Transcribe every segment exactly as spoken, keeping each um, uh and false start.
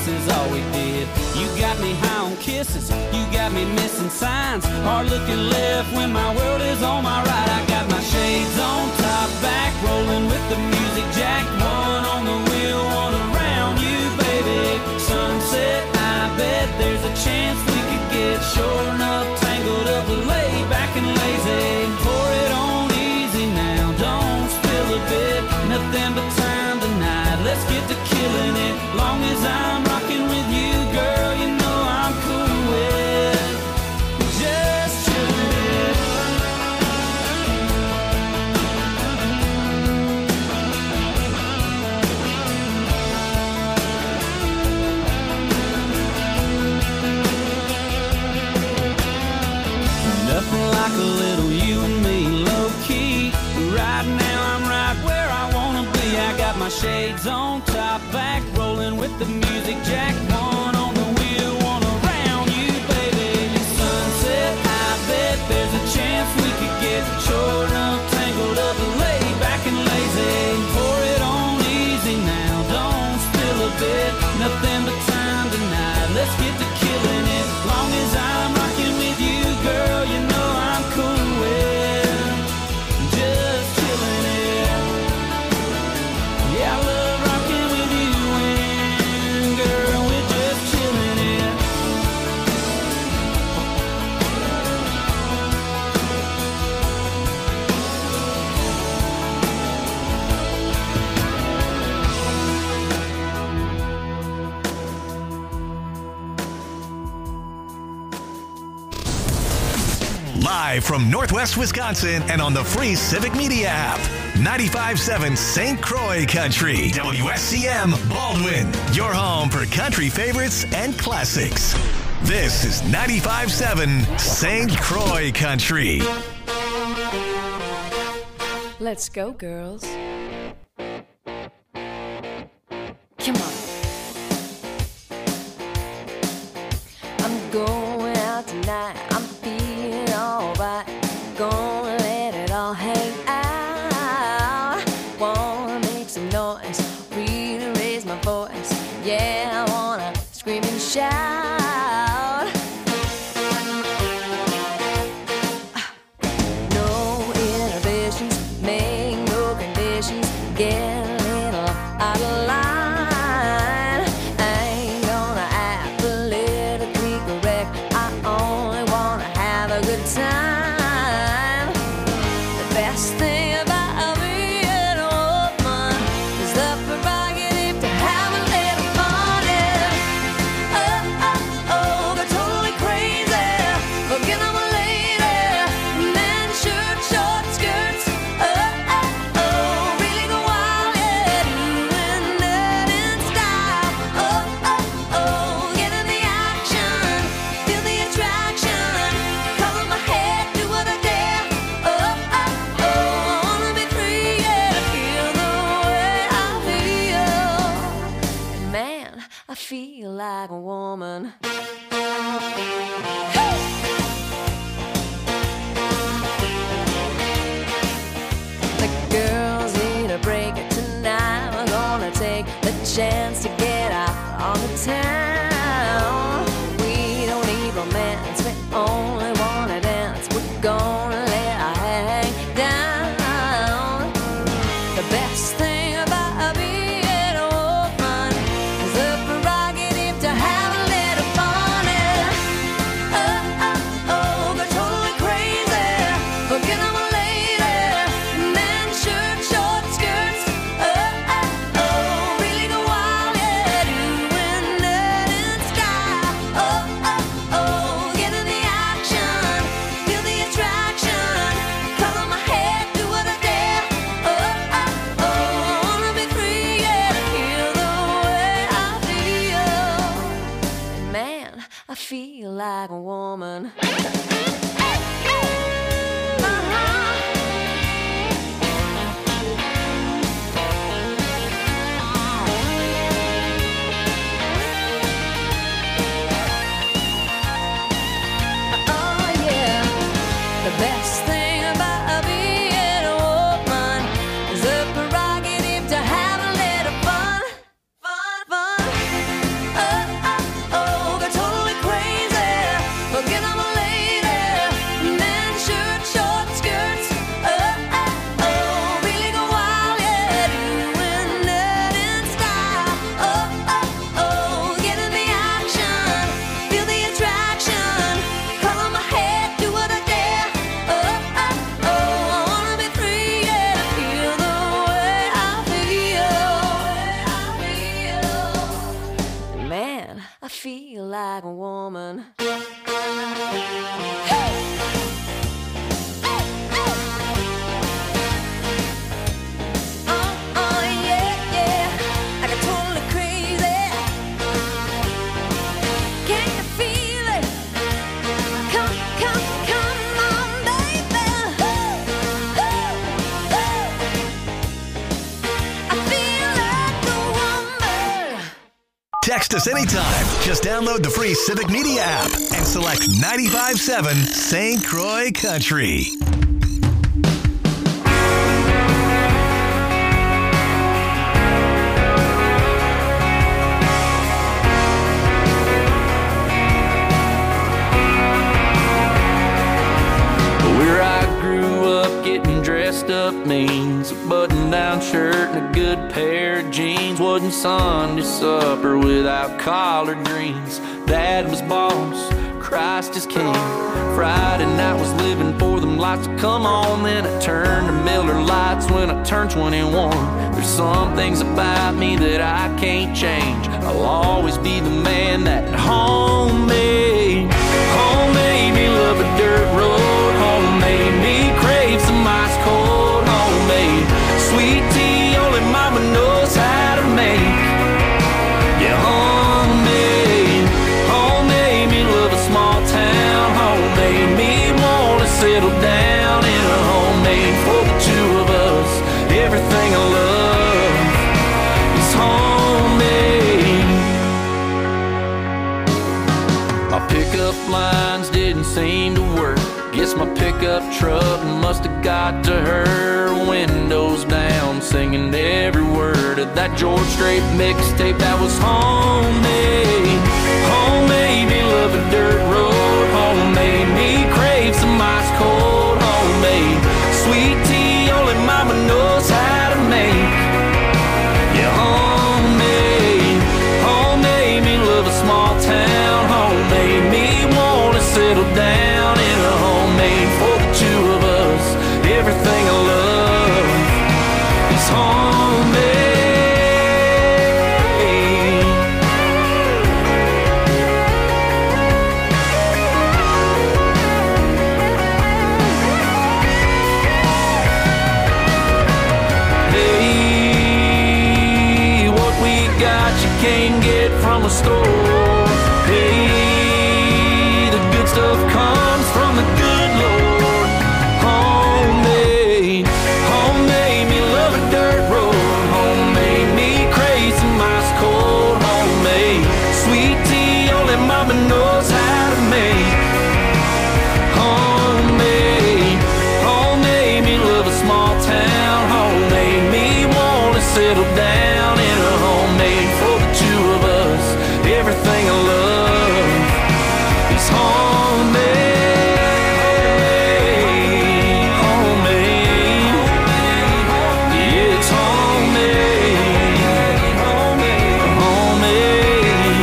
is all we did. You got me high on kisses, you got me missing signs, hard looking left when my world is on my right. I got my shades on, top back, rolling with the music jack, one on the wheel, one around you, baby. Sunset, I bet there's a chance we could get sure enough tangled up, lay back and lazy. Pour it on easy now, don't spill a bit, nothing but time tonight. Let's get to killing it, long as I'm rocking with you, girl, you know I'm cool with just chilling it. Nothing like a little you and me, low key. Right now I'm right where I wanna be. I got my shades on, top back, rolling with the music jack, one on the wheel, one around you, baby. Sunset, I bet there's a chance we could get sure enough tangled up, lay back and lazy. Pour it on easy now, don't spill a bit, nothing but time tonight. Let's get to killing it, long as I'm rocking with you, girl, you know I'm cool with just chilling it. Yeah, I love rocking with you and girl, we're just chilling it. Live from Northwest Wisconsin and on the free Civic Media app. ninety-five point seven Saint Croix Country. W S C M Baldwin. Your home for country favorites and classics. This is ninety-five point seven Saint Croix Country. Let's go, girls. Come on. I'm going out tonight. I'm feeling alright. Gonna let it all hang out. Wanna make some noise, really raise my voice. Yeah, I wanna scream and shout. No inhibitions, make no conditions. Get a little out of line. I ain't gonna act politically correct. I only wanna have a good time. The best thing about being a woman is the prerogative to have a little fun. Yeah. Oh, oh, oh, go totally crazy. Forget I'm a lady. Men, shirt, short skirts. Oh, oh, oh, really go wild. Yeah, doing that in style. Oh, oh, oh, get in the action. Feel the attraction. Color my head, do what I dare. Oh, oh, oh, I wanna be free, yeah, feel the way I feel. And man, I feel like a woman. The girls need a break tonight. We're gonna take the chance to get out on the town. We don't need romance, we only wanna dance. We're gonna let our hang down. The best thing about being a woman is the prerogative to have a little fun. Yeah. Oh, oh, oh, go totally crazy. Forget I'm a lady. Men, shirt, short skirts. Oh, oh, oh, really go wild. Yeah, doing that in style. Oh, oh, oh, get in the action. Feel the attraction. Color my head, do what I dare. Oh, oh, oh, I wanna be free, yeah, to feel the way I feel. And man, I feel like a woman. Oh yeah, the best thing about being a woman is the prerogative to have a little fun, fun, fun. Oh, man, I feel like a woman. Text us anytime. Just download the free Civic Media app and select ninety-five point seven Saint Croix Country. Where I grew up, getting dressed up means a button-down shirt and a good pair of jeans. Wasn't Sunday supper without collard greens. Dad was boss, Christ is king. Friday night was living for them lights to come on. Then I turned to Miller Lights when I turned twenty-one. There's some things about me that I can't change. I'll always be the man that home made. Home made me love a dirt road. Home made me crave some ice cold. Homemade sweet tea only mama knows how to make. Yeah, homemade. Home made me love a small town. Home made me wanna settle down in a homemade for the two of us. Everything I love is homemade. My pickup lines didn't seem to work. Guess my pickup truck must have got to her. Windows down, singing every word of that George Strait mixtape that was homemade. Homemade me love a dirt road. Homemade me crave some ice cold. Homemade sweet tea only mama knows how to make. Yeah, homemade. Homemade me love a small town. Homemade me wanna settle down in a homemade for the two of us. Everything I love is homemade. Hey, what we got you can't get from a store. Hey, the good stuff comes from the good Lord. Homemade, homemade me love a dirt road. Homemade me crave some ice cold. Homemade sweet tea only mama knows how to make. Homemade, homemade me love a small town. Homemade me wanna settle down in a homemade for the two of us. Everything I love is homemade. Homemade, yeah, it's homemade. Homemade, homemade.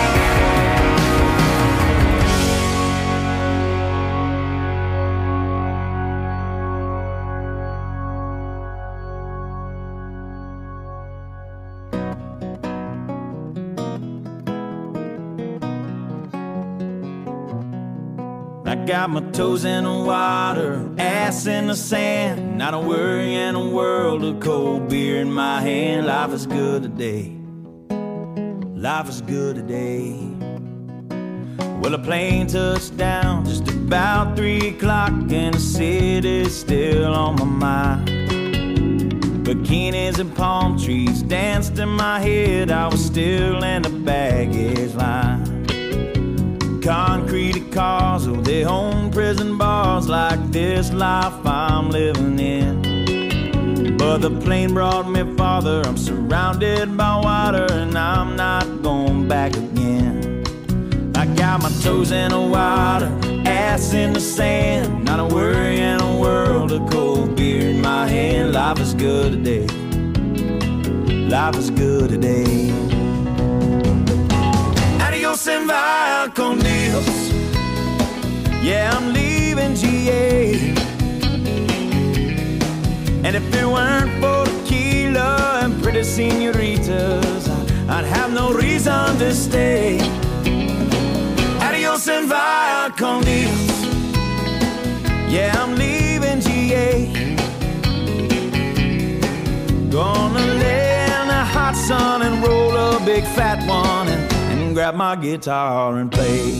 I got my toes in the water, ass in the sand. Not a worry in a world of cold beer in my hand. Life is good today. Life is good today. Well, a plane touched down just about three o'clock, and the city's still on my mind. Bikinis and palm trees danced in my head. I was still in the baggage line. Concrete cars, oh, they own prison bars. Like this life I'm living in. But the plane brought me farther. I'm surrounded by water, and I'm not going back again. I got my toes in the water, ass in the sand. Not a worry in a world of cold beer in my hand. Life is good today. Life is good today. Adios and via con Dios. Yeah, I'm leaving G A. And if it weren't for tequila and pretty senoritas, I, I'd have no reason to stay. Adios and via con Dios. Yeah, I'm leaving G A. Gonna lay in the hot sun and roll a big fat one and, and grab my guitar and play.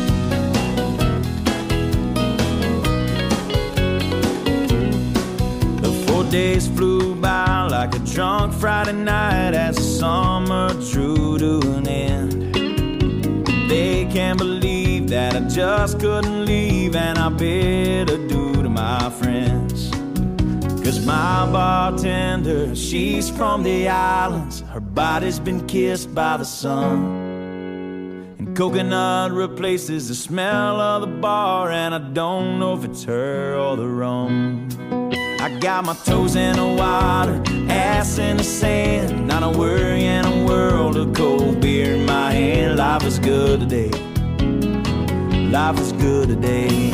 The four days flew by like a drunk Friday night as the summer drew to an end. They can't believe that I just couldn't leave, and I bid adieu to my friends. Cause my bartender, she's from the islands. Her body's been kissed by the sun, and coconut replaces the smell of the bar, and I don't know if it's her or the rum. I got my toes in the water, ass in the sand, not a worry in a world of cold beer in my hand. Life is good today, life is good today.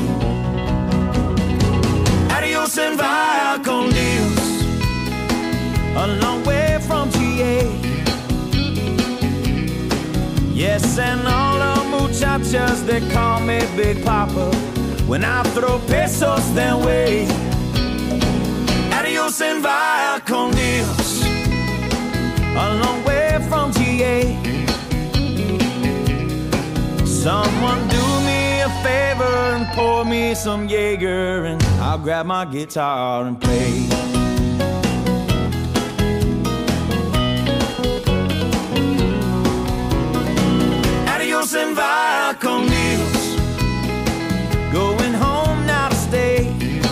Adios and via con Dios, a long way from G A. Yes, and all the muchachas, they call me Big Papa when I throw pesos their way. Adios and via con Dios, a long way from G A. Someone do me a favor and pour me some Jaeger, and I'll grab my guitar and play. Adios and via con Dios, going home now to stay.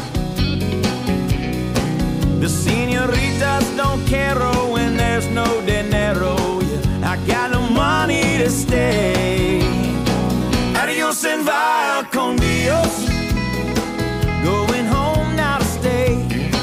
The senoritas don't care when there's no dinero. Yeah, I got no money to stay. Adios and via con Dios, going home now to stay.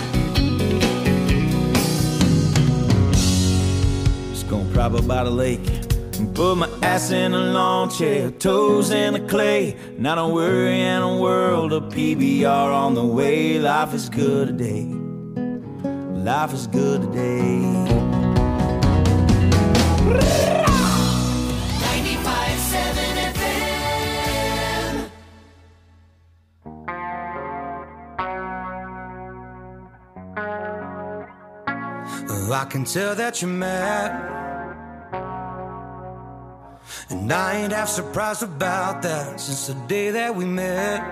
Just gonna prop up by the lake and put my ass in a lawn chair, toes in the clay. Not a worry in a world of P B R on the way. Life is good today, life is good today. ninety-five seven F M. Oh, I can tell that you're mad, and I ain't half surprised about that. Since the day that we met,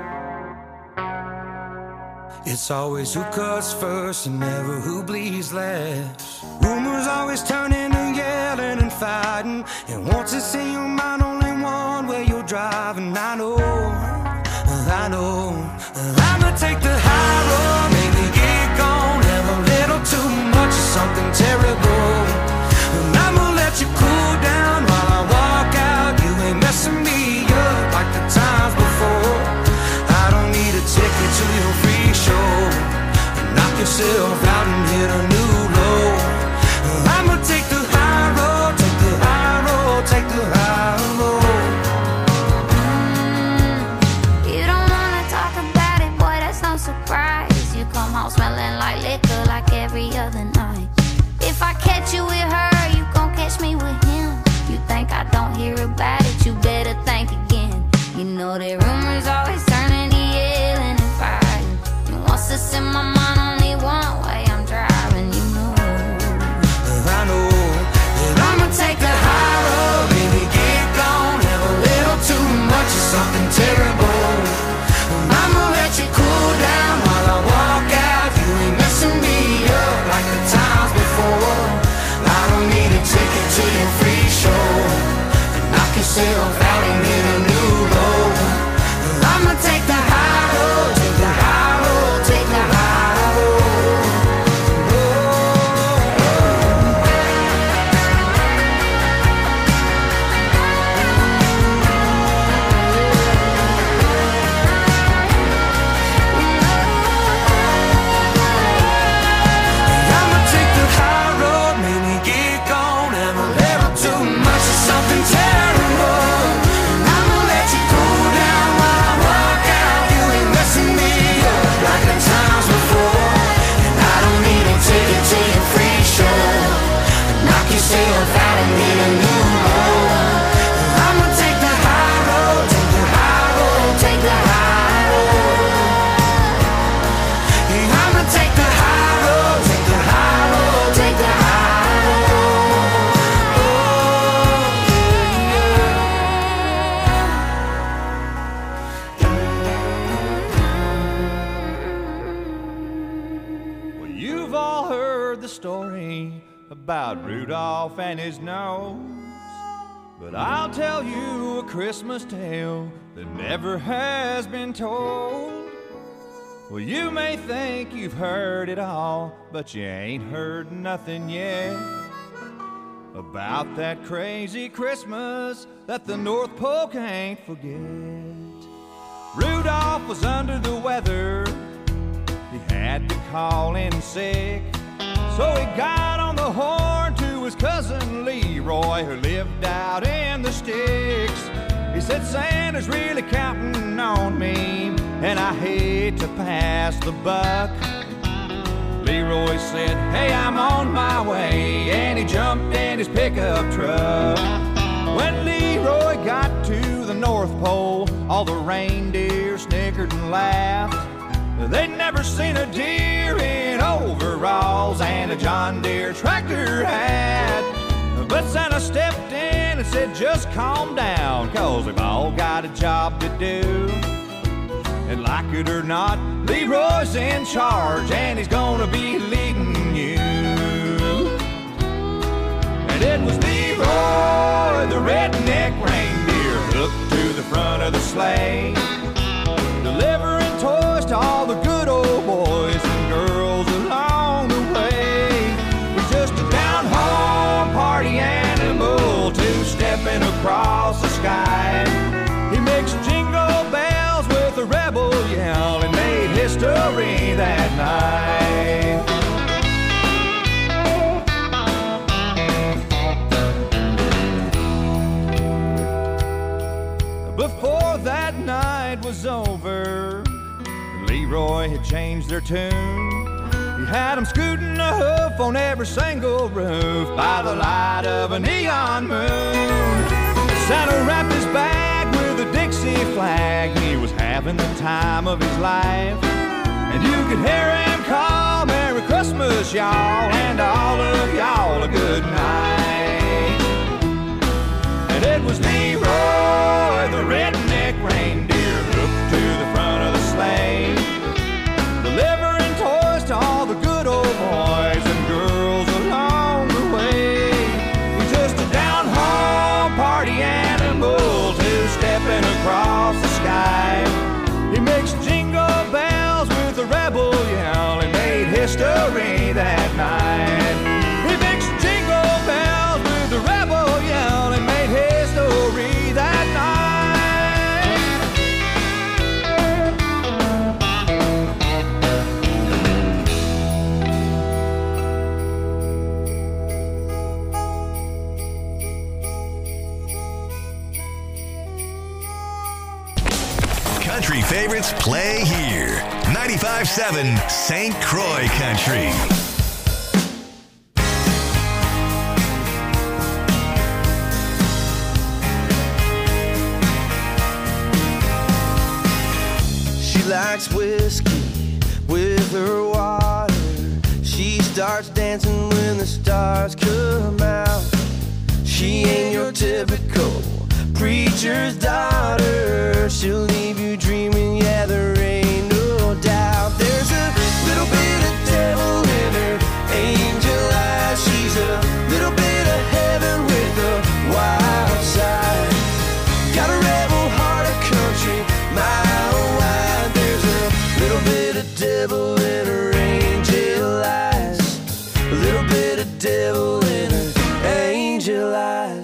it's always who cuts first and never who bleeds last. Rumors always turn into yelling and fighting, and once it's in your mind, only one way you're driving. I know, I know, I'ma take the high road, maybe get gone, have a little too much of something terrible, and I'ma let you cool down while I walk out. You ain't messing me up like the times before. I don't need a ticket to your free show. Knock yourself out and hit a new low. I'ma take the high road, take the high road, take the high road. Mm, you don't wanna talk about it, boy, that's no surprise. You come home smelling like liquor like every other night. If I catch you with her, you gon' catch me with him. You think I don't hear about it, you better think again. You know that rumors always turn into yelling and fighting, and once it's in my mind, only one way I'm driving. You know, I know that I'ma take the high road, baby, get gone, have a little too much of something terrible. I'ma let you cool down while I walk out. You ain't messing me up like the times before. I don't need a ticket to your free show. Knock yourself out and hit a new low. I'ma take the high road, take the high road, take the high road. I'ma take the high road, maybe get gone, have a little too much of something terrible. I'ma let about Rudolph and his nose, but I'll tell you a Christmas tale that never has been told. Well, you may think you've heard it all, but you ain't heard nothing yet about that crazy Christmas that the North Pole can't forget. Rudolph was under the weather, he had to call in sick, so he got on the horn to his cousin Leroy, who lived out in the sticks. He said, Santa's really counting on me, and I hate to pass the buck. Leroy said, hey, I'm on my way, and he jumped in his pickup truck. When Leroy got to the North Pole, all the reindeer snickered and laughed. They'd never seen a deer in overalls and a John Deere tractor hat. But Santa stepped in and said, just calm down, 'cause we've all got a job to do. And like it or not, Leroy's in charge, and he's gonna be leading you. And it was Leroy, the redneck reindeer, hooked to the front of the sleigh, delivering toys to all the good old boys and girls along the way. He's just a down-home party animal, two-stepping across the sky. He makes jingle bells with a rebel yell and made history that night. Before that night was over, Leroy had changed their tune. He had them scooting a hoof on every single roof by the light of a neon moon. Santa wrapped his bag with a Dixie flag. He was having the time of his life, and you could hear him call, Merry Christmas, y'all, and all of y'all a good night. And it was Leroy, the redneck reindeer, hooked to the front of the sleigh, delivering toys to all the good old boys and girls along the way. He's just a down-home party animal, two-stepping across the sky. He makes jingle bells with a rebel yell and made history that night. He makes jingle bells with a rebel yell and made history that night. Country favorites play here. ninety-five point seven Saint Croix Country. She likes whiskey with her water. She starts dancing when the stars come out. She ain't your typical preacher's daughter. She'll leave you dreaming, yeah, there ain't no doubt. There's a little bit of devil in her angel eyes. She's a little bit of heaven with a wild side. Got a rebel heart of country, mile wide. There's a little bit of devil in her angel eyes. A little bit of devil in her angel eyes.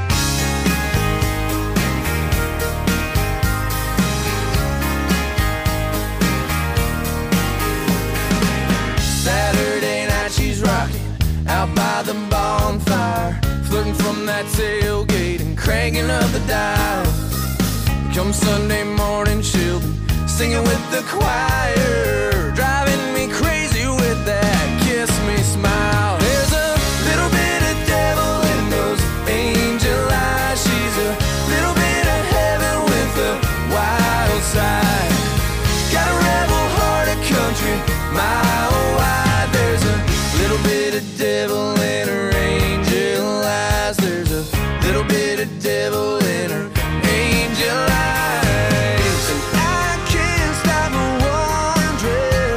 Out by the bonfire, flirting from that tailgate and cranking up the dial. Come Sunday morning, she'll be singing with the choir, driving me crazy with that kiss me smile. There's a little bit of devil in those angel eyes. She's a little bit of heaven with a wild side. Got a rebel heart of country, mile wide. There's a little bit of devil in her angel eyes. There's a little bit of devil in her angel eyes. And I can't stop wondering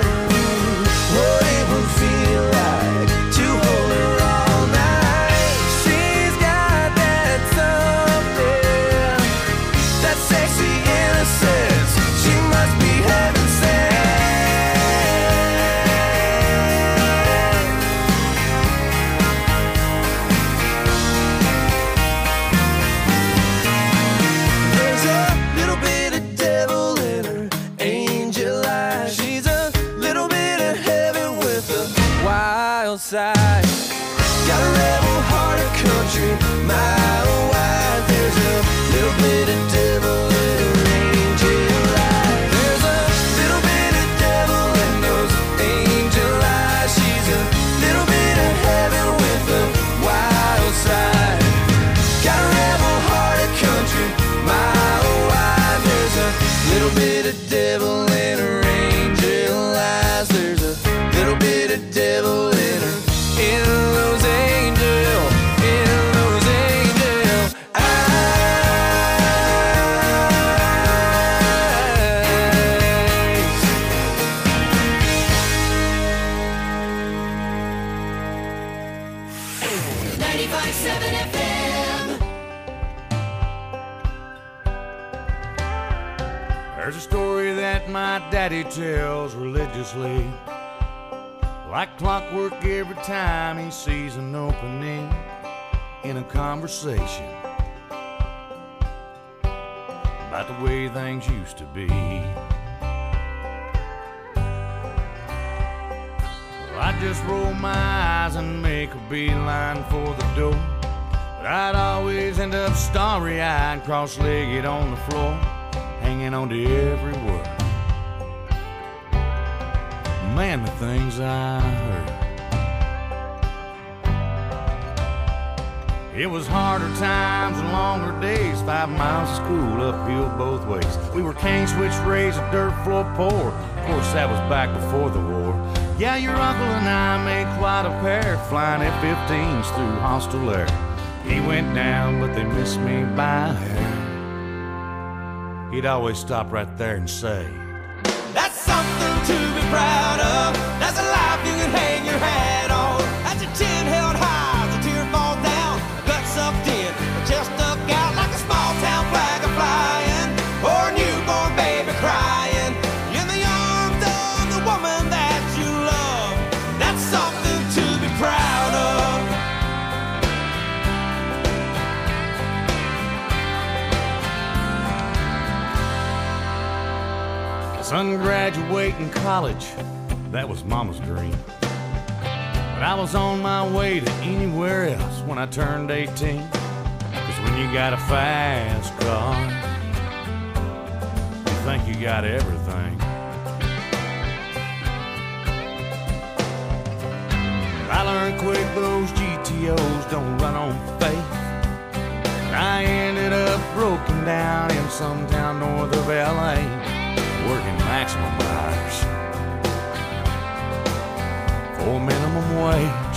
my wife. There's a little bit of devil in her angel eyes. There's a little bit of devil in those angel eyes. She's a little bit of heaven with a wild side. Got a rebel heart of country, my wife. There's a little bit of devil in her angel eyes. There's a little bit of devil in her, in those angel, in those angel eyes. ninety-five point seven F M. There's a story that my daddy tells religiously, like clockwork every time he sees an opening in a conversation about the way things used to be. Well, I'd just roll my eyes and make a beeline for the door, but I'd always end up starry-eyed, cross-legged on the floor, hanging on to every word. Man, the things I heard. It was harder times and longer days, five miles of school uphill both ways. We were cane switch raised, a dirt floor poor. Of course, that was back before the war. Yeah, your uncle and I made quite a pair, flying F fifteens through hostile air. He went down, but they missed me by a hair. He'd always stop right there and say, That's something to be proud of. That's a life you can hang your hat on. That's your chin held high, the tear falls down, gut sucked in, the chest stuck out like a small town flag a flying, or a newborn baby crying in the arms of the woman that you love. That's something to be proud of. son graduating college, that was mama's dream. But I was on my way to anywhere else when I turned eighteen. Cause when you got a fast car, you think you got everything. I learned quick those G T Os don't run on faith. I ended up broken down in some town north of L A, working maximum hours for minimum wage.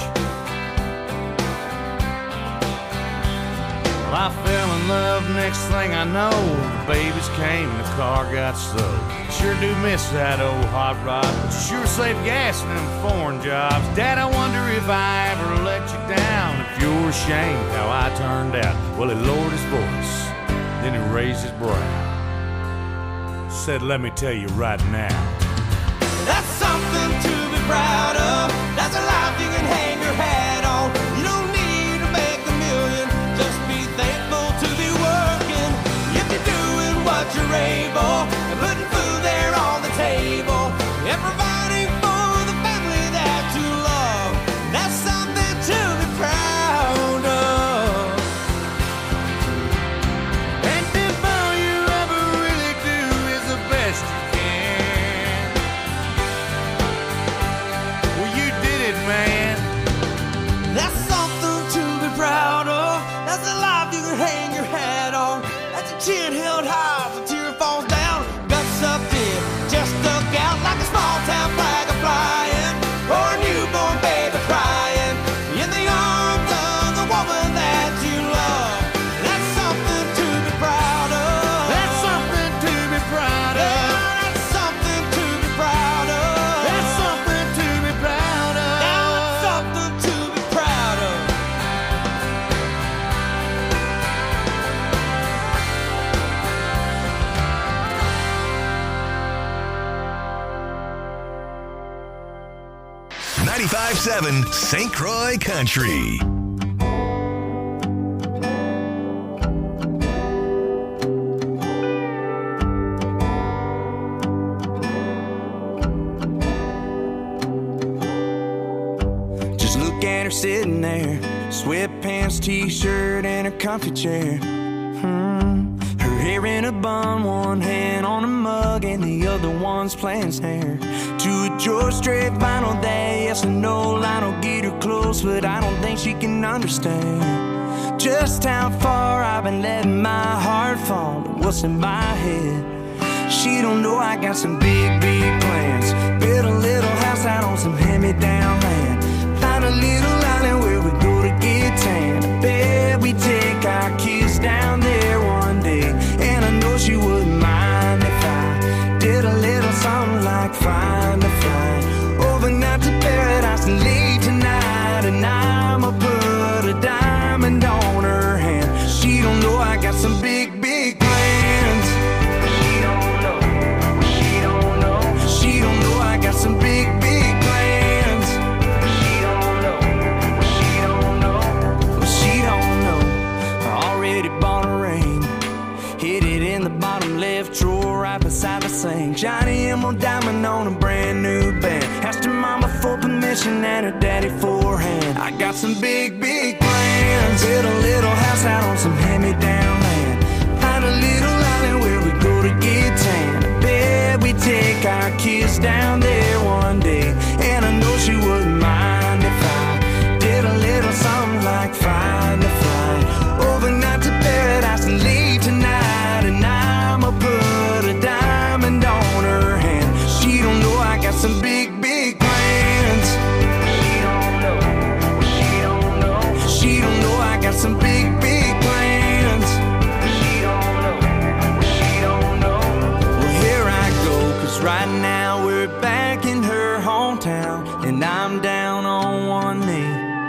Well, I fell in love, next thing I know, the babies came and the car got sold. Sure do miss that old hot rod, but you sure save gas in them foreign jobs. Dad, I wonder if I ever let you down, if you're ashamed how I turned out. Well, he lowered his voice, then he raised his brow, said, let me tell you right now, that's something to be proud of. That's a life you can hang your hat on. You don't need to make a million, just be thankful to be working. If you're doing what you're able, and putting food there on the table, and providing for the family that you love, that's something to be proud of. and if all you ever really do is the best you can, well, you did it, man. That's something to be proud of. That's a life you can hang your hat on. That's a chin held high, the tear falls down, gut sucked in, just stuck out like a small town flag a flying, or a newborn baby crying in the arms of the woman that you love. That's something to be proud of. That's something to be proud Yeah, of. that's something to be proud of. That's something to be proud of. That's something to be proud of. ninety-five point seven Saint Croix Country. Just look at her sitting there, sweatpants, t-shirt, and her comfy chair. Hmm. Her hair in a bun, one hand on a mug, and the other one's playing snare. To a George Strait vinyl that yes or no line'll get her close, but I don't think she can understand just how far I've been letting my heart fall and what's in my head. She don't know I got some big, big plans. Build a little house out on some hand-me-down land. Find a little island where we go to get tan. I bet we take our kids down there one day, and I know she wouldn't mind if I did a little something like Find a Flight overnight to paradise and late tonight. And I'ma put a diamond on her hand. She don't know I got some big, big plans. She don't know, she don't know, she don't know I got some big, big plans. She don't know, she don't know, she don't know. I already bought a ring, hid it in the bottom left drawer right beside the sink. Johnny Emerald diamond on a brand new band. Asked her mama for permission and her daddy for a hand. I got some big, big plans. Build a little house out on some hand-me-down land. Find a little island where we go to get tan. I bet we take our kids down there one day, and I know she wouldn't mind if I did a little something like Find a Flight overnight to paradise and leave tonight. And I'ma put a diamond on her hand. She don't know I got some big, big plans. She don't know, she don't know, she don't know I got some big, big plans. She don't know, she don't know. Well, here I go, cause right now we're back in her hometown, and I'm down on one knee.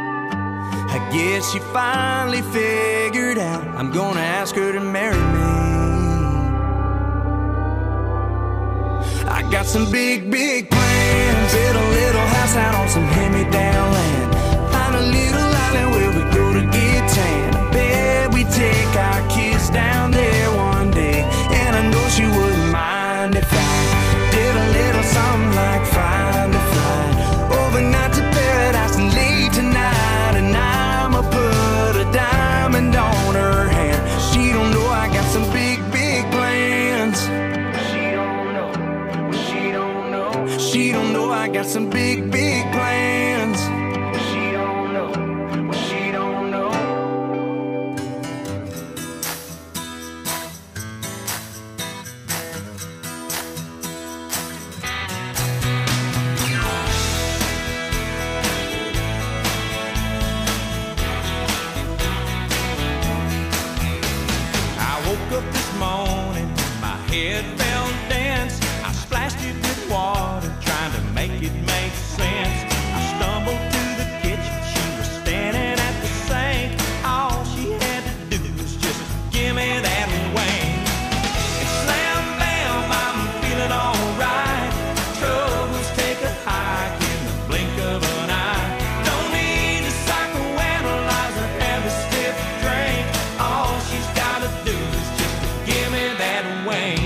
I guess she finally figured out I'm gonna ask her to marry me. I got some big, big plans. Build a little house out on some hand-me-down land. Find a little island where we go to get tan. I bet we take our kids down there one day, and I know she wouldn't mind if I did a little something like Find a Flight overnight to paradise and leave tonight. And I'ma put a diamond on her hand. She don't know I got some big, big plans. She don't know, she don't know, she don't know I got some big, big plans. She don't know, she don't know. I woke up this morning, my head felt dense. I splashed it with water, trying to make it make sense. I stumbled to the kitchen, she was standing at the sink. All she had to do was just give me that wing. And slam bam, I'm feeling alright. Troubles take a hike in the blink of an eye. Don't need to psychoanalyze or have a stiff drink. All she's gotta do is just give me that wing.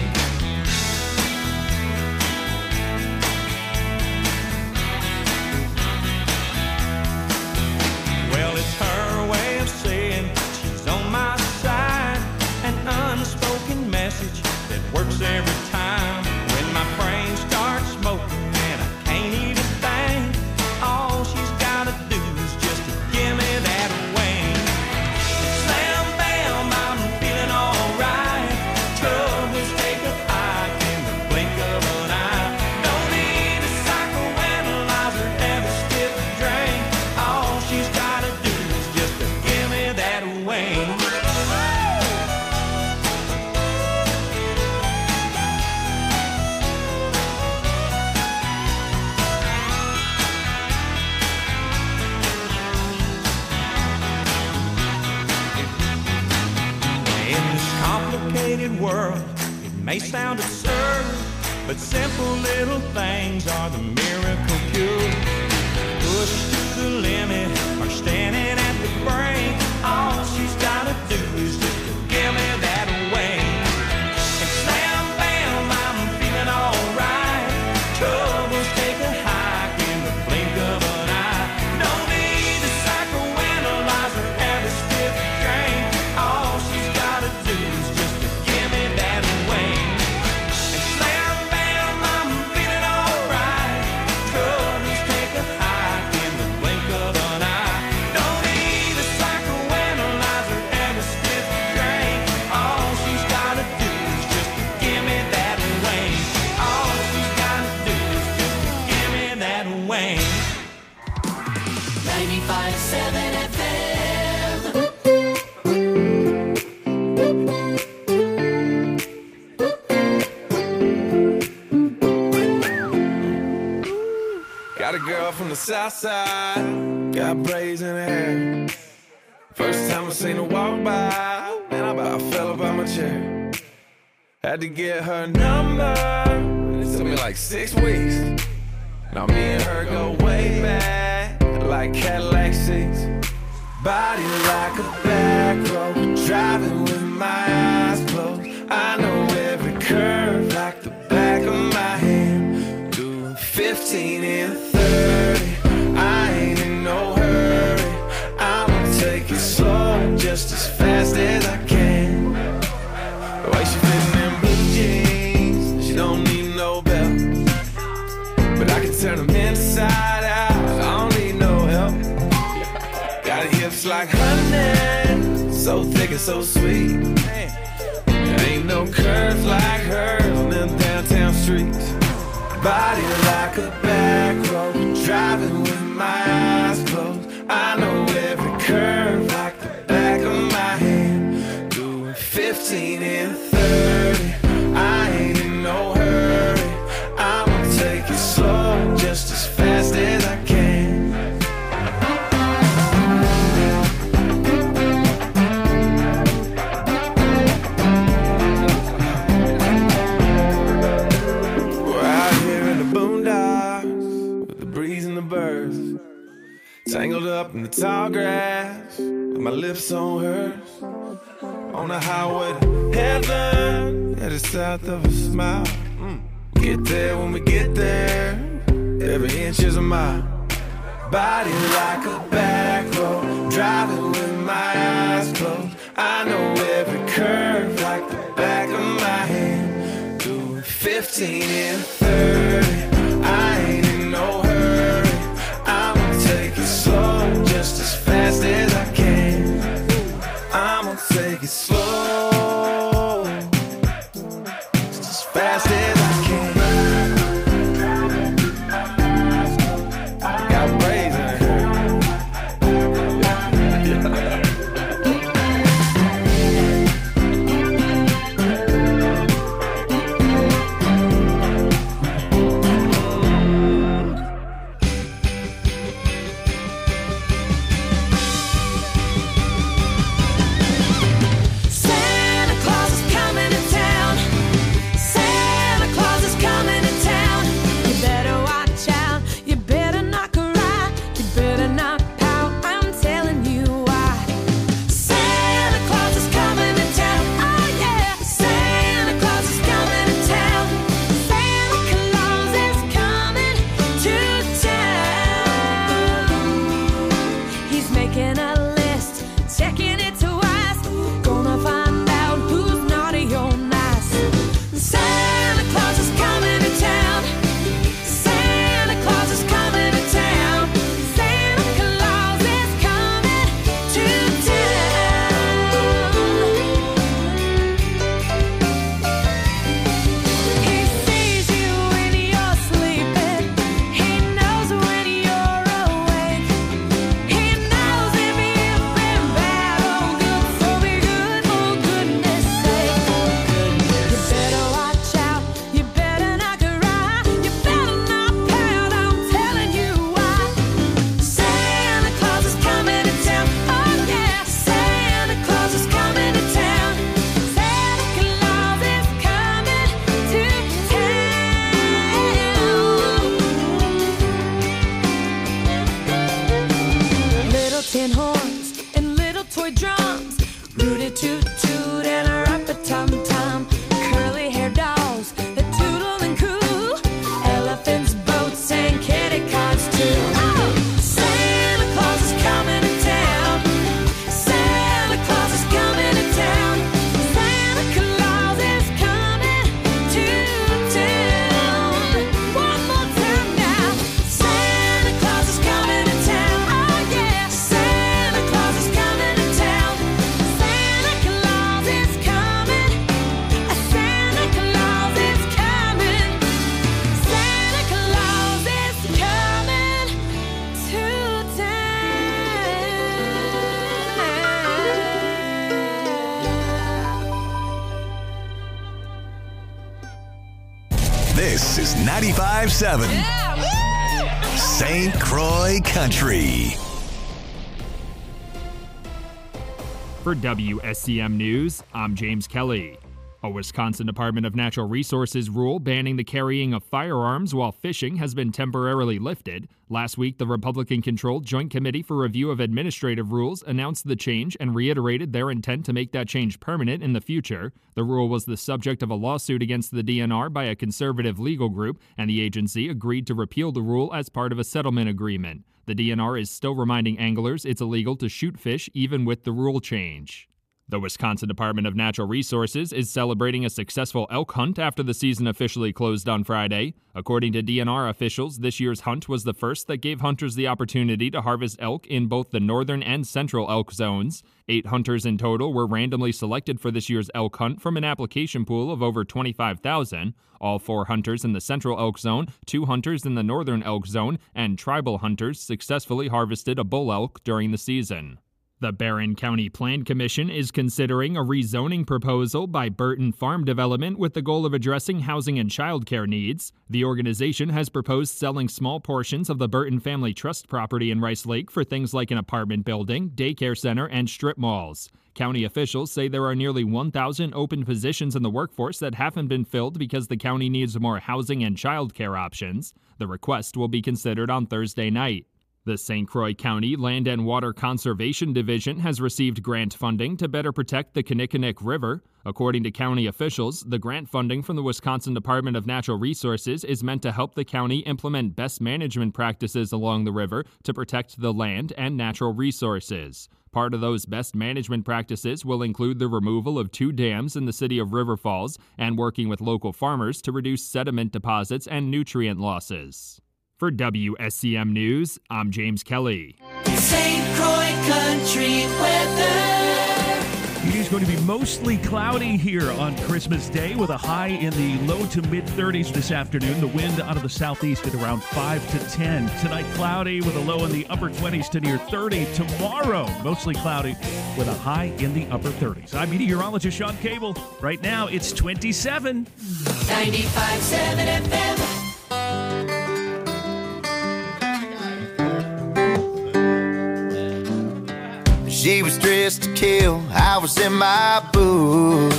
Well, it's her way of saying she's on my side. An unspoken message that works every time. When my brain starts smoking and I can't even think, all she's gotta do is just give me that wing. Slam bam, I'm feeling alright. Troubles take a hike in the blink of an eye. Don't need a psychoanalyze or have a stiff drink. All she's gotta do is just give me that wing. In this complicated world, it may sound absurd, but simple little things are the miracle cure. Pushed to the limit or standing at the brink, all she's gotta do is just give me that wing. And slam bam, I'm feeling alright. Troubles take a hike in the blink of an eye. Don't need a psychoanalyze or have a stiff drink. the south side, got braids in her hair. First time I seen her walk by, man, I about fell up out my chair. Had to get her number, it took me like six weeks. Now me and her go way back, like Cadillac seats. Body like a back road, driving with my eyes closed. I know every curve like the back of my hand. Doing fifteen and thirty, I ain't in no hurry. I'ma take it slow, just as fast as I can. The way she fitting in blue jeans, she don't need no belt. But I can turn them inside out, I don't need no help. Got hips like honey, so thick and so sweet. There ain't no curves like hers on them downtown streets. Body like a back road, driving with my eyes closed. I know every curve like the back of my hand. Doing fifteen and thirty, I ain't in no hurry. I'ma take it slow, just as fast as I can. Tangled up in the tall grass, with my lips on hers. On the highway to heaven, headed south of a smile. Mm. Get there when we get there, every inch is a mile. Body like a back road, driving with my eyes closed. I know every curve like the back of my hand. Doing fifteen and thirty, I ain't in no hurry. I'ma take it slow, just as fast as I can. I'ma take it slow, just as fast as I can. Got braids in This is ninety-five seven. Yeah. Saint Croix Country. For W S C M News, I'm James Kelly. A Wisconsin Department of Natural Resources rule banning the carrying of firearms while fishing has been temporarily lifted. Last week, the Republican-controlled Joint Committee for Review of Administrative Rules announced the change and reiterated their intent to make that change permanent in the future. The rule was the subject of a lawsuit against the D N R by a conservative legal group, and the agency agreed to repeal the rule as part of a settlement agreement. The D N R is still reminding anglers it's illegal to shoot fish even with the rule change. The Wisconsin Department of Natural Resources is celebrating a successful elk hunt after the season officially closed on Friday. According to D N R officials, this year's hunt was the first that gave hunters the opportunity to harvest elk in both the northern and central elk zones. Eight hunters in total were randomly selected for this year's elk hunt from an application pool of over twenty-five thousand. All four hunters in the central elk zone, two hunters in the northern elk zone, and tribal hunters successfully harvested a bull elk during the season. The Barron County Plan Commission is considering a rezoning proposal by Burton Farm Development with the goal of addressing housing and childcare needs. The organization has proposed selling small portions of the Burton Family Trust property in Rice Lake for things like an apartment building, daycare center, and strip malls. County officials say there are nearly one thousand open positions in the workforce that haven't been filled because the county needs more housing and childcare options. The request will be considered on Thursday night. The Saint Croix County Land and Water Conservation Division has received grant funding to better protect the Kinnickinnic River. According to county officials, the grant funding from the Wisconsin Department of Natural Resources is meant to help the county implement best management practices along the river to protect the land and natural resources. Part of those best management practices will include the removal of two dams in the city of River Falls and working with local farmers to reduce sediment deposits and nutrient losses. For W S C M News, I'm James Kelly. Saint Croix Country weather. It is going to be mostly cloudy here on Christmas Day with a high in the low to mid thirties this afternoon. The wind out of the southeast at around five to ten. Tonight, cloudy with a low in the upper twenties to near thirty. Tomorrow, mostly cloudy with a high in the upper thirties. I'm meteorologist Sean Cable. Right now, it's twenty-seven. ninety-five point seven F M. She was dressed to kill, I was in my booth.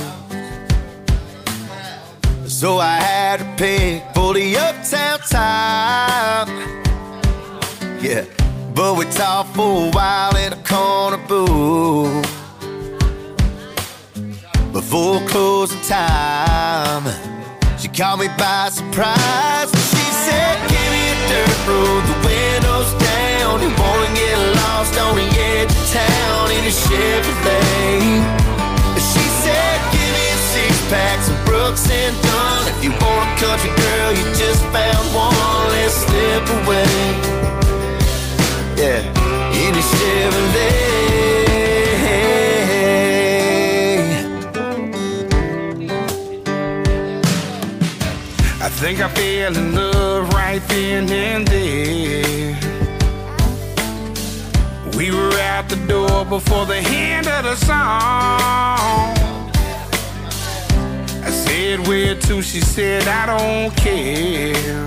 So I had to pick for the uptown time. Yeah, but we talked for a while in a corner booth before closing time. She caught me by surprise. She said, give me a dirt road, the windows down. You wanna get lost on the edge of town in a Chevrolet. She said, give me a six-pack, some Brooks and Dunn. If you want a country girl, you just found one. Let's slip away. Yeah, in a Chevrolet. I think I fell in love right then and there. We were out the door before the end of the song. I said, where to? She said, I don't care.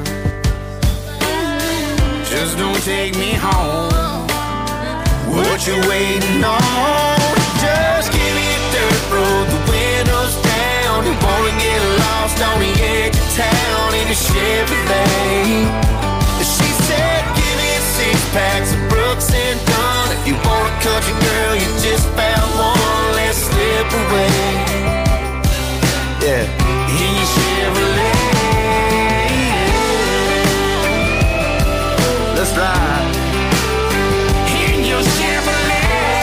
Just don't take me home. What you waiting on? Just give me a dirt road, the windows down. You wanna get lost on the edge of town in a Chevrolet. She said, give me a six-pack, some Brooks and Dunn. If you want a country girl, you just found one. Let's slip away. Yeah, in your Chevrolet. Let's ride. In your Chevrolet.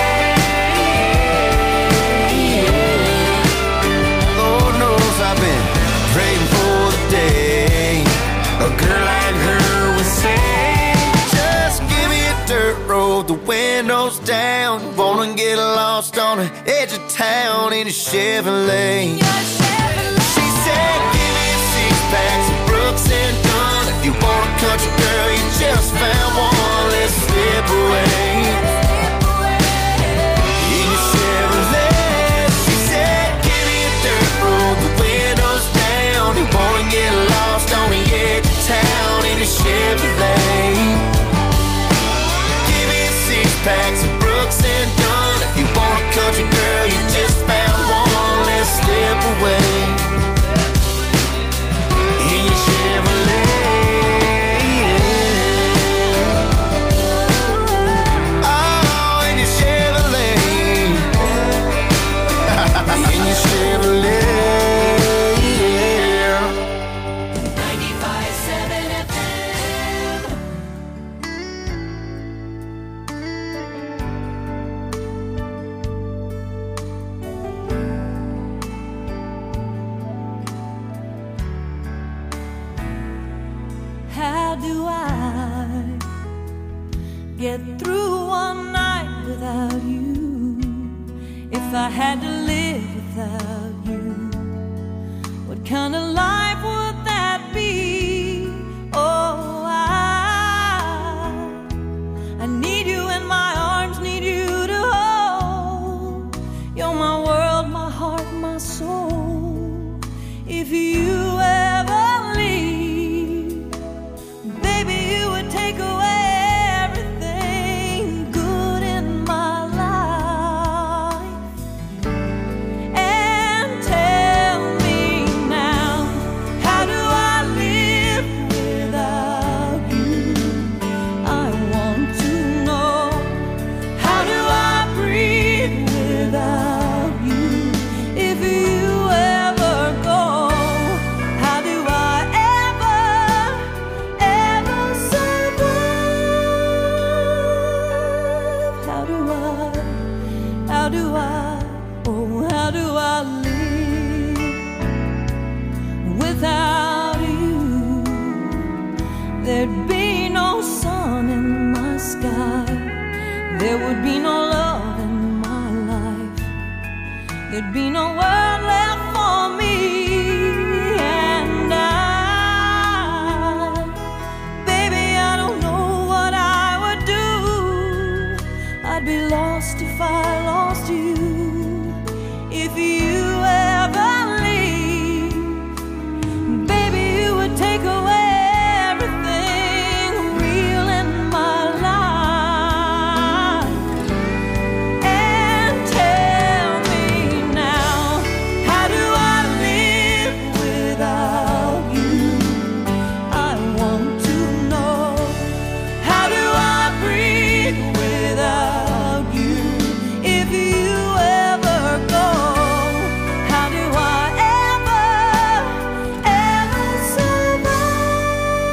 Lord knows I've been praying for the day a girl like her would say, just give me a dirt road, the windows down. Wanna get lost on the edge of town in a Chevrolet. She said, give me a six-pack, some Brooks and Dunn. If you want a country girl, you just found one. Let's slip away. In your Chevrolet. She said, give me a dirt road, the windows down. You wanna get lost on the edge of town in a Chevrolet. packs of Brooks and Dunn. If you want a country girl, you just found one. Let's slip away in your Chevrolet. Oh, in your Chevrolet. In your Chevrolet. How do I get through one night without you? If I had to live without you, what kind of life would that be? Oh, I, I need you in my arms, need you to hold. You're my world, my heart, my soul. If you ever leave, baby, you would take away everything good in my life. And tell me now, how do I live without you? I want to know, how do I breathe without you? If you ever go, how do I ever, ever survive? How do I, how do I, oh, how do I live without you? There'd be no sun in my sky, there would be no love in my life, there'd be no world left for me. And I, baby, I don't know what I would do. I'd be lost if I lost you. If you ever leave, baby, you would take away everything real in my life. And tell me now, how do I live without you? I want to know, how do I breathe without you? If you ever go, how do I ever, ever survive?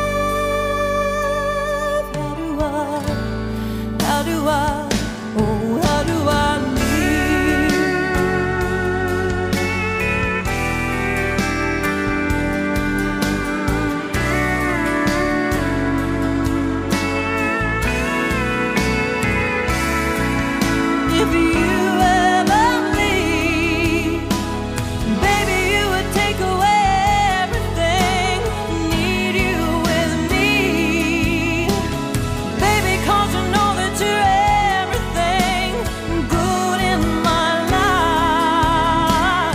How do I, how do I, oh, how do I live? If you ever leave, baby, you would take away everything. Need you with me, baby, 'cause you know that you're everything good in my life.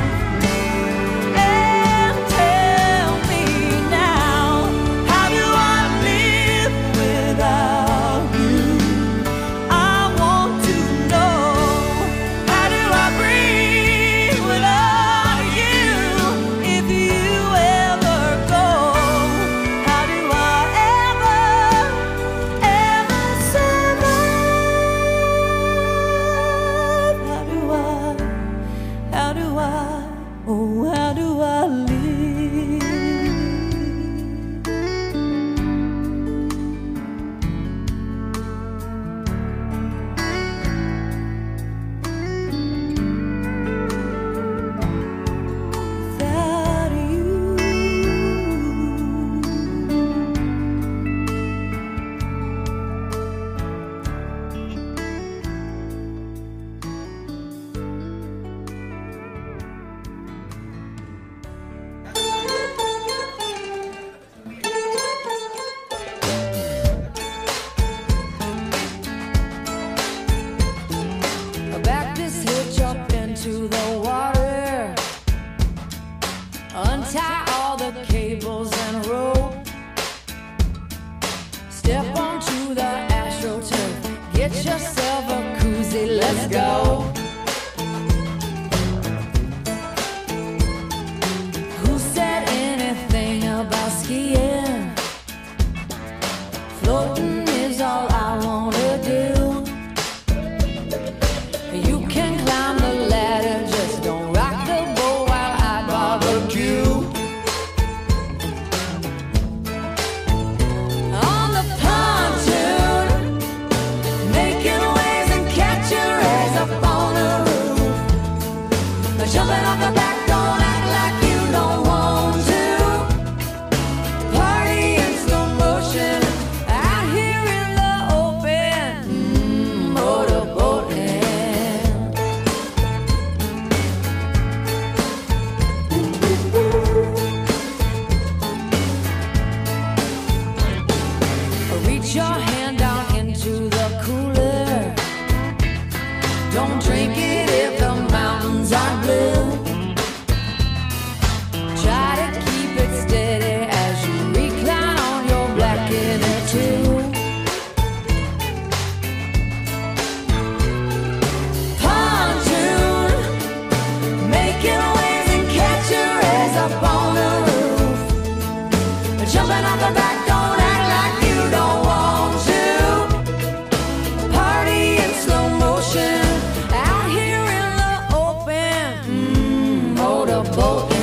And tell me now, how do I live without you? I want to know, how do I breathe without you? If you ever go, how do I ever, ever survive? How do I, how do I, oh, how do I live? Without you. Back this hitch up into the water, untie all the cables and rope, step onto the astroturf, get your yourself a koozie, let's go. Who said anything about skiing? Floating is all I wanna do. You can climb the ladder, just don't rock the boat while I barbecue. On the pontoon, making waves and catching rays up on the roof. Jumping off the back, don't act like you don't want to. Party in slow motion, out here in the open, mm, motorboating. Reach your hand down into the cooler. Don't drink it if the mountains are blue. Try to keep it steady as you recline on your black inner tube. Pontoon, making waves and catching rays up on the roof. Jumping off the back, don't act like you don't want to. Party in slow motion, out here in the open, mm, motorboating.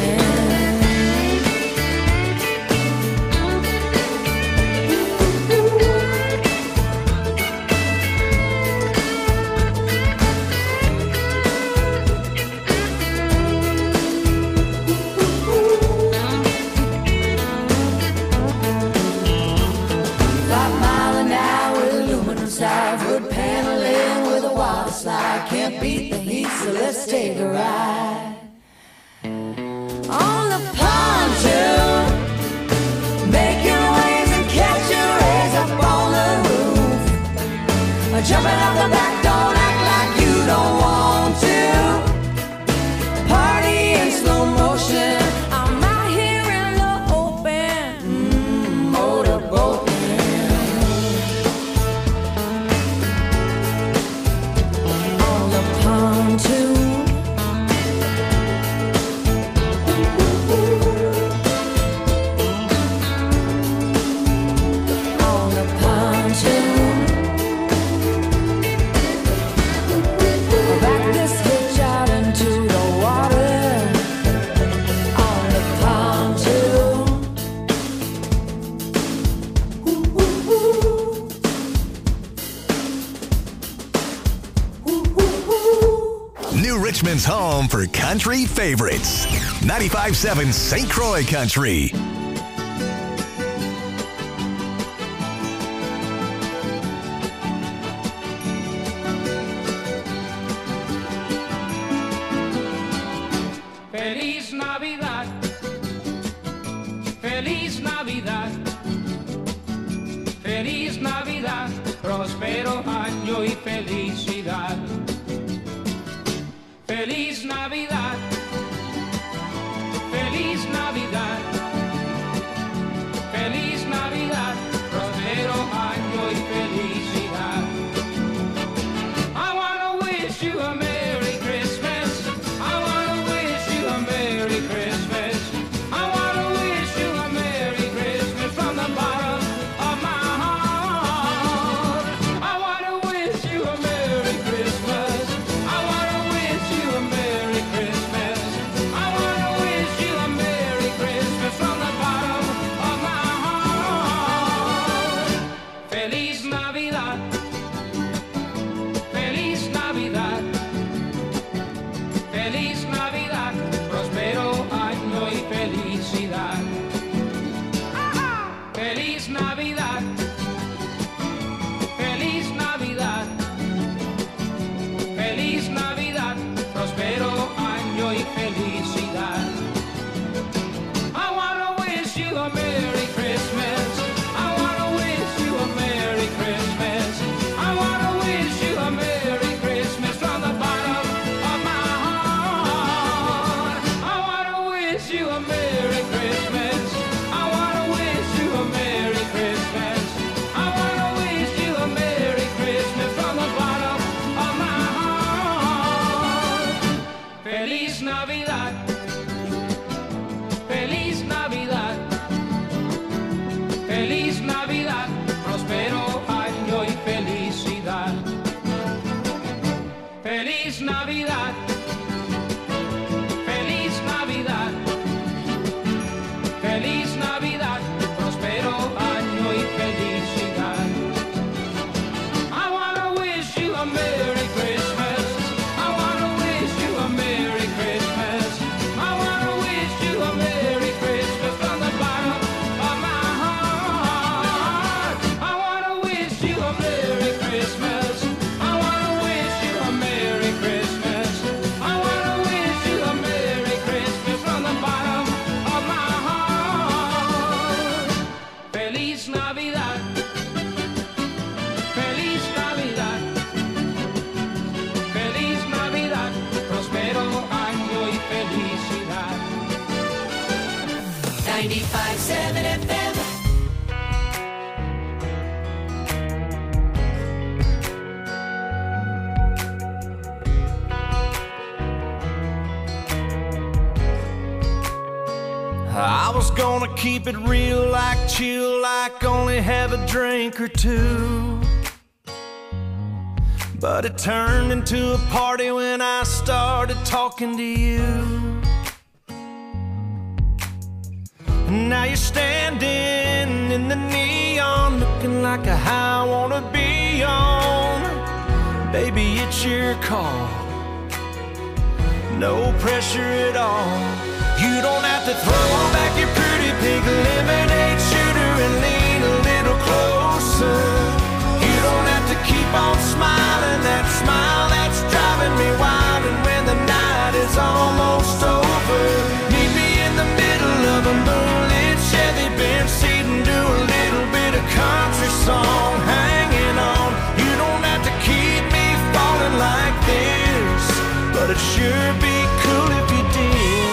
Five mile an hour, aluminum sides, wood paneling with a water slide. Can't beat the heat, so let's take a ride. On the pontoon, making waves and catching rays up on the roof. Jumping off the back, don't act like you don't want to. Party in slow motion, I'm out here in the open, mm, motorboating. On the pontoon, on the pontoon. Back this hitch out into the water. On the pontoon. New Richmond's home for country favorites. ninety-five seven Saint Croix Country. Feliz Navidad, Feliz Navidad, Feliz Navidad, próspero año y felicidad. Feliz Navidad, Feliz Navidad, Feliz Navidad, próspero año y felicidad. I wanna wish you a Merry Christmas. I wanna wish you a Merry Christmas. I wanna wish you a Merry Christmas from the bottom of my heart. I wanna wish you a Merry Christmas. ninety-five seven F M. I was gonna keep it real, like chill, like only have a drink or two. But it turned into a party when I started talking to you. And now you're standing in the neon, looking like a high I wanna be on. Baby, it's your call, no pressure at all. You don't have to throw back your pretty pink lemonade shooter and lean a little closer. You don't have to keep on smiling, that smile that's driving me wild. And when the night is almost over, meet me in the middle of a moonlit Chevy Benz seat and do a little bit of country song, hanging on. You don't have to keep me falling like this, but it'd sure be cool if you did.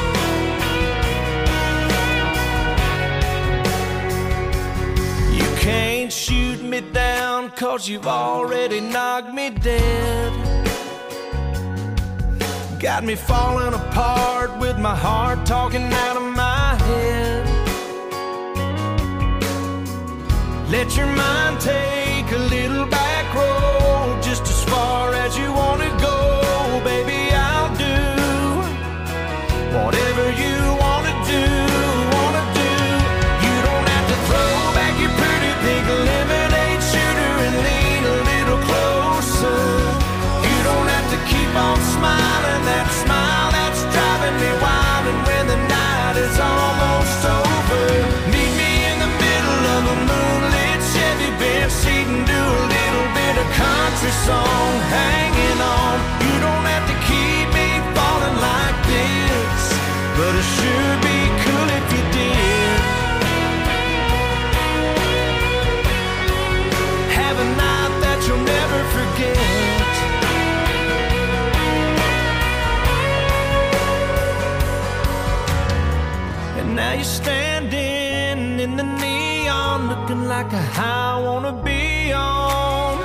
Can't shoot me down, cause you've already knocked me dead. Got me falling apart with my heart talking out of my head. Let your mind take a little back road, just as far as you want to go. Baby, I'll do whatever you want to do, want to do. You don't have to throw back your pretty big lemonade shooter and lean a little closer. You don't have to keep on smiling, that smile that's driving me wild. And when the night is almost over, meet me in the middle of a moonlit Chevy Benz seat and do a little bit of country song, hanging on. You don't have to keep me falling like this, but it sure be cool if you did. Have a night that you'll never forget. And now you're standing in the neon, looking like a high I wanna be on.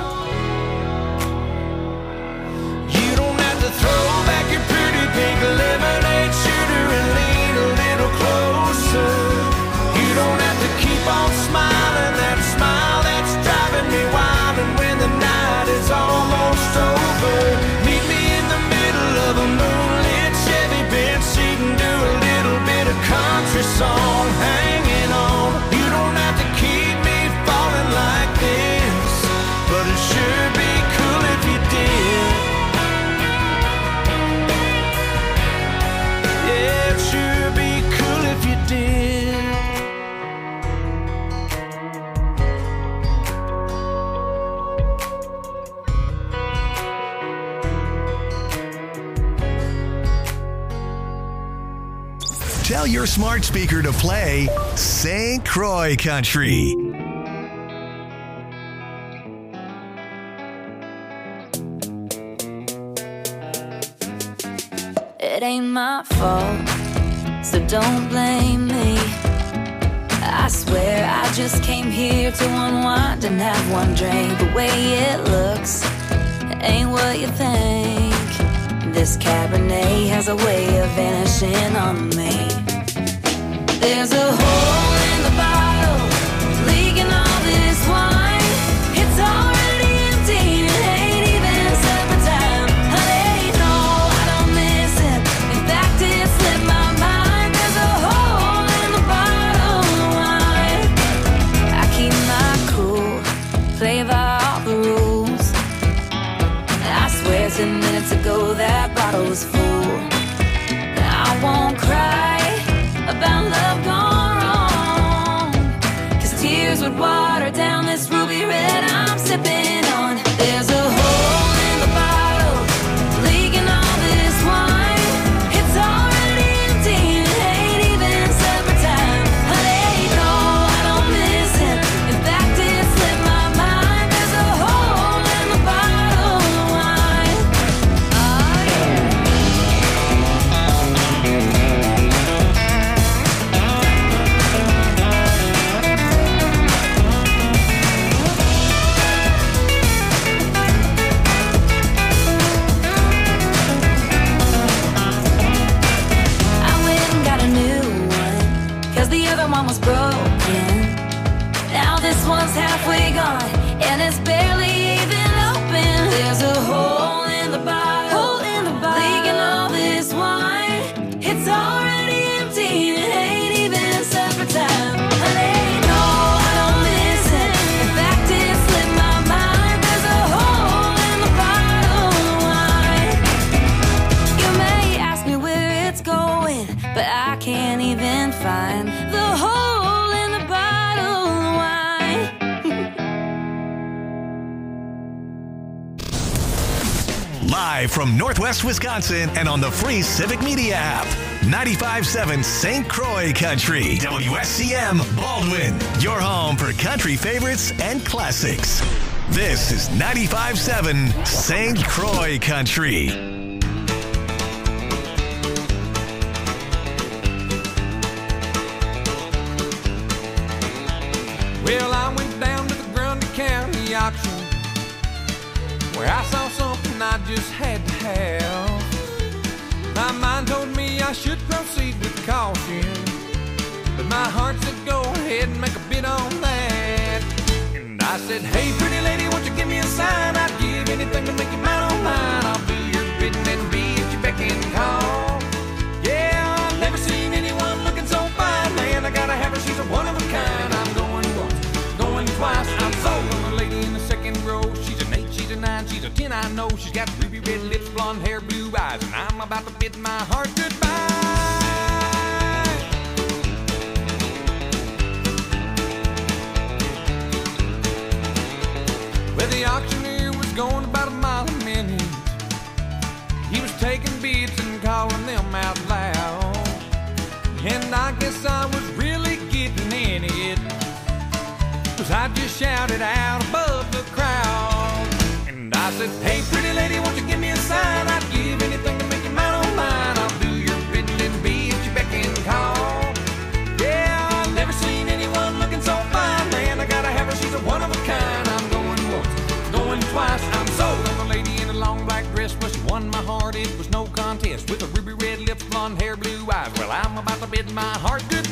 You don't have to throw back your pretty pink lemonade shooter and lean a little closer. You don't have to keep on smiling, that smile that's driving me wild. And when the night is almost over, meet me in the middle of a moonlit Chevy Benz seat and do a little bit of country song, hanging on. You don't have to keep me falling like this, but it sure be cool if you did. Yeah, it sure be cool if you did. Tell your smart speaker to play Saint Croix Country. It ain't my fault, so don't blame me. I swear I just came here to unwind and have one drink. The way it looks ain't what you think. This Cabernet has a way of vanishing on me. There's a hole in the bottle, leaking all this wine. It's already empty, it ain't even supper time. Honey, no, I don't miss it. In fact, it slipped my mind. There's a hole in the bottle of wine. I keep my cool, play by all the rules. I swear ten minutes ago that bottle was full. I won't cry about love gone wrong, 'cause tears would water down this ruby red I'm sipping on. There's a hole in the bottle, leaking all this wine. It's already empty, it ain't even supper time. Honey, no, I don't miss it. In fact, it slipped my mind. There's a hole in the bottle of wine. Oh, yeah. one was broken. Now this one's halfway gone, and it's barely even open. There's a hole in the bottle, hole in the bottle, leaking all this wine. It's already empty, and it ain't even supper time. Honey, no, I don't listen. In fact, it slipped my mind. There's a hole in the bottle of wine. You may ask me where it's going, but I can't even find the hole in the bottle of wine. Live from Northwest Wisconsin and on the free Civic Media app. ninety-five point seven Saint Croix Country. W S C M Baldwin. Your home for country favorites and classics. This is ninety-five point seven Saint Croix Country. Well, I went down to the Grundy County auction, where I saw something I just had to have. My mind told me I should proceed with caution, but my heart said go ahead and make a bid on that. And I said, hey, pretty lady, won't you give me a sign? I'd give anything to make you mine on mine. I'll do your bidding and be at your beck and call. Yeah, I've never seen anyone looking so fine, man. I gotta have her, she's a one of a kind. I'm going once, going twice. I'm sold on the lady in the second row. She's an eight, she's a nine, she's a ten, I know. She's got ruby red lips, blonde hair, blue eyes, and I'm about to bid my heart goodbye. Well, the auctioneer was going about a mile a minute. He was taking bids and calling them out loud, and I guess I was really getting in it, 'cause I just shouted out above the crowd. And I said, hey, pretty lady, won't you give me a sign? I'd give anything to make you mine on mine. I'll do your bidding and be at your beck and call. Yeah, I've never seen anyone looking so fine, man. I gotta have her, she's a one of a kind. I'm going once, going twice. I'm sold on the lady in a long black dress. Well, she won my heart, it was no contest. With a ruby red lips, blonde hair, blue eyes. Well, I'm about to bid my heart goodbye.